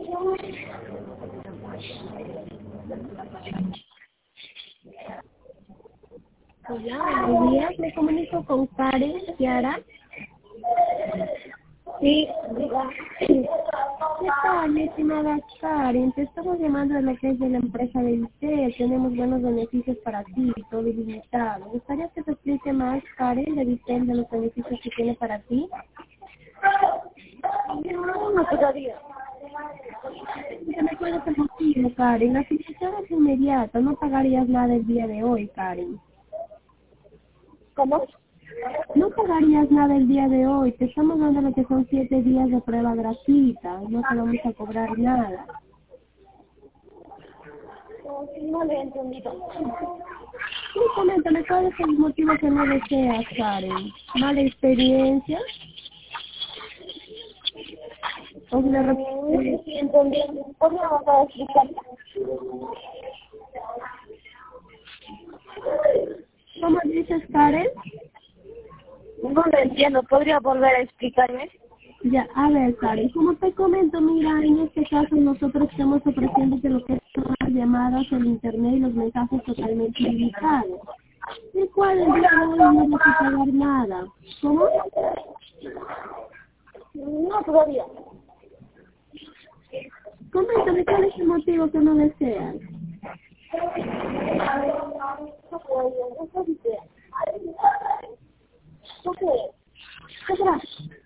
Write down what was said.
Hola, buenos días. Me comunico con Karen Ciara. Sí, diga. ¿Qué tal, mi estimada Karen? Te estamos llamando de lo que es de la empresa de Vitel. Tenemos buenos beneficios para ti, todo ilimitado. ¿Me gustaría que te explique más, Karen, de Vitel, de los beneficios que tiene para ti? No todavía. ¿Te me acuerdas el motivo, Karen? La situación es inmediata. No pagarías nada el día de hoy, Karen. ¿Cómo? No pagarías nada el día de hoy. Te estamos dando lo que son 7 días de prueba gratuita. No te vamos a cobrar nada. No le he entendido. Sí, coméntame, ¿cuál es el motivo que no deseas, Karen? ¿Mala experiencia? ¿O de No estoy entendiendo. ¿Podría volver a explicar? ¿Cómo dices, Karen? No lo entiendo. ¿Podría volver a explicarme? Ya, a ver, Karen, como te comento, mira, en este caso nosotros estamos ofreciéndote lo que son las llamadas, el internet y los mensajes totalmente ilimitados. ¿De cuál el día de hoy no vas a pagar nada? ¿Cómo? No todavía. Coméntame, ¿cuál es el motivo que no deseas? No puedo. No sé si sea. ¿Qué será?